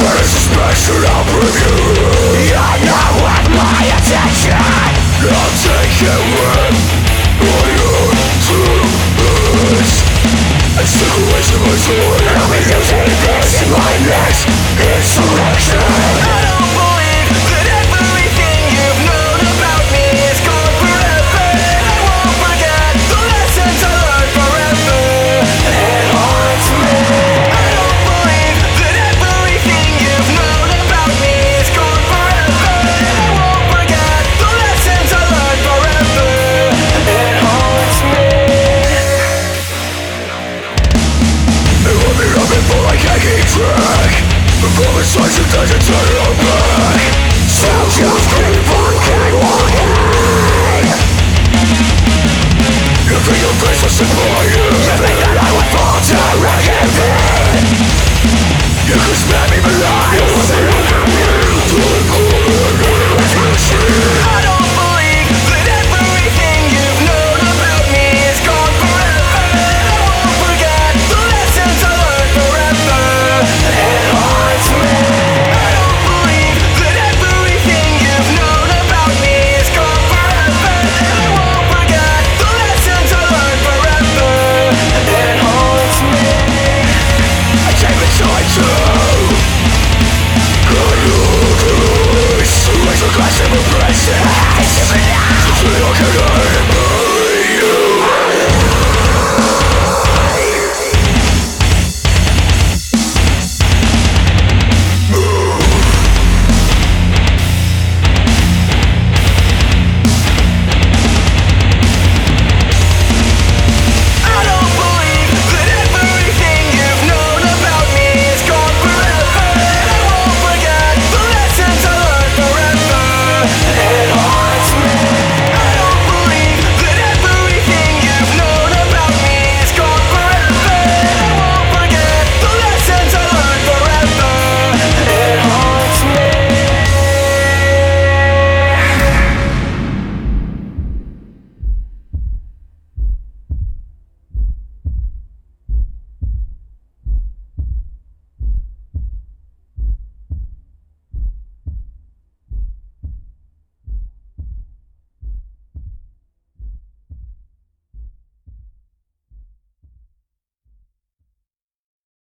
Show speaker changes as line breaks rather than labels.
Suspension of review. You're not worth my attention. I'll take it with all your truths. And situation my soul. I'll be using this in my next insurrection. I don't believe that everything you've known about me is gone forever. I won't forget the lessons I learned forever. It haunts me. I don't believe that everything you've known about me is gone forever. I won't forget the lessons I learned forever. It haunts me. It will be running for I can't keep track. From the sides it doesn't turn your back. So just keep on walking. You think your face was simple, you think that I would fall down.